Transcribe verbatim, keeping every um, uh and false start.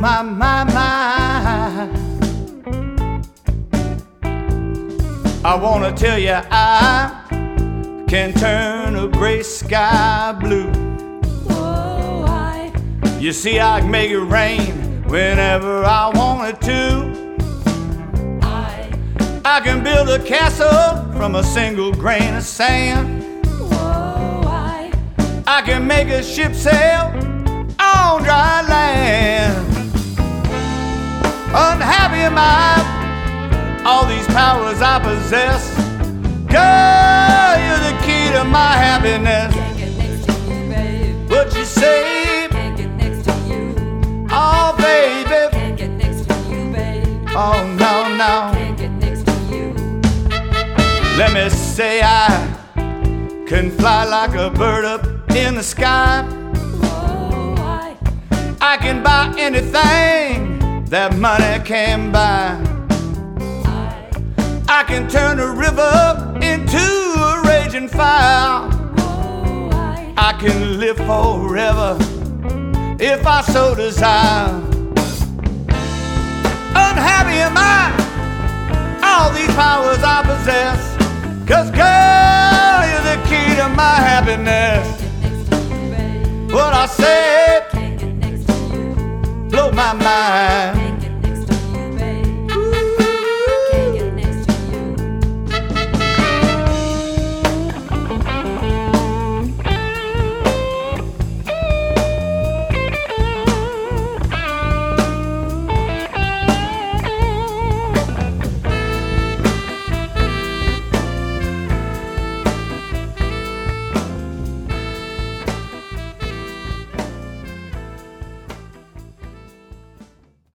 my, my, my. I wanna tell you I can turn a gray sky blue. Whoa, I You see, I can make it rain whenever I wanted to. I I can build a castle from a single grain of sand. Whoa, I I can make a ship sail on dry land. Unhappy am I, all these powers I possess. Girl, you're the key to my happiness. can't get next to you, babe. What you say? Can't get next to you. Oh, baby. Can't get next to you, babe. Oh, no, no. Can't get next to you. Let me say I can fly like a bird up in the sky. Whoa, I I can buy anything that money can buy. I can turn a river into a raging fire. Whoa, I I can live forever if I so desire. Unhappy am I, all these powers I possess. 'Cause girl, you're the key to my happiness. next to you, babe. What I said Can't get next to you. blow my mind.